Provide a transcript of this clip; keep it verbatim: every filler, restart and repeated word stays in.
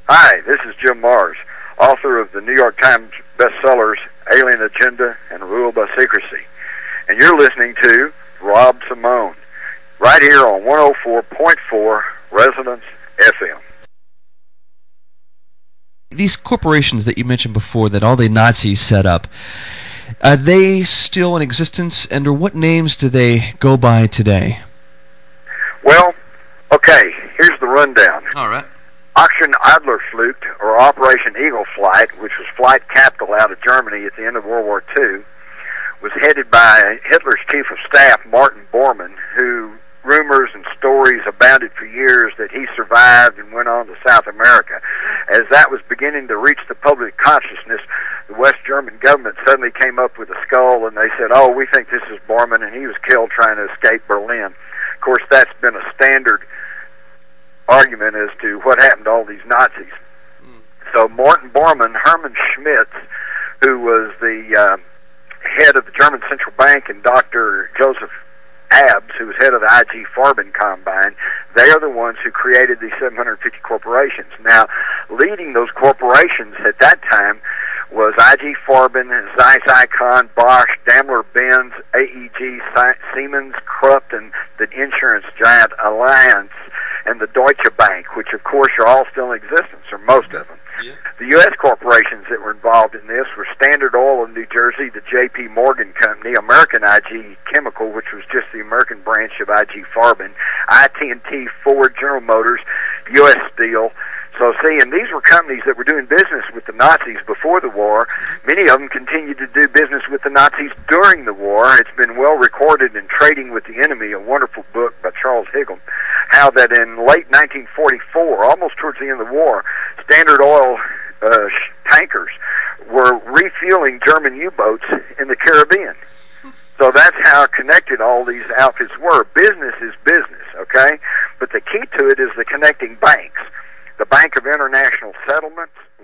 Hi, this is Jim Mars, author of the New York Times bestsellers Alien Agenda and Ruled by Secrecy. And you're listening to Rob Simone, right here on one oh four point four Resonance F M. These corporations that you mentioned before that all the Nazis set up, are they still in existence, and or what names do they go by today? Well, okay, here's the rundown. All right. Aktion Adlerflucht, or Operation Eagle Flight, which was flight capital out of Germany at the end of World War Two, was headed by Hitler's chief of staff, Martin Bormann, who rumors and stories abounded for years that he survived and went on to South America. As that was beginning to reach the public consciousness, the West German government suddenly came up with a skull, and they said, oh, we think this is Bormann, and he was killed trying to escape Berlin. Of course, that's been a standard argument as to what happened to all these Nazis. Mm. So Martin Bormann, Hermann Schmitz, who was the uh, head of the German Central Bank, and Doctor Joseph Abs, who was head of the I G Farben Combine, they are the ones who created these seven hundred fifty corporations. Now, leading those corporations at that time was I G Farben, Zeiss Ikon, Bosch, Daimler-Benz, A E G, Siemens, Krupp, and the insurance giant Allianz, and the Deutsche Bank, which of course are all still in existence, or most of them. Yeah. The U S corporations that were involved in this were Standard Oil of New Jersey, the J P Morgan Company, American I G Chemical, which was just the American branch of I G Farben, I T and T, Ford, General Motors, U S Steel. So see, and these were companies that were doing business with the Nazis before the war. Many of them continued to do business with the Nazis during the war. It's been well recorded in Trading with the Enemy, a wonderful book by Charles Higgle, how that in late nineteen forty-four, almost towards the end of the war, Standard Oil uh, tankers were refueling German U-boats in the Caribbean. So that's how connected all these outfits were. Business is business, okay? But the key to it is the connecting banks. The Bank of International Settlements,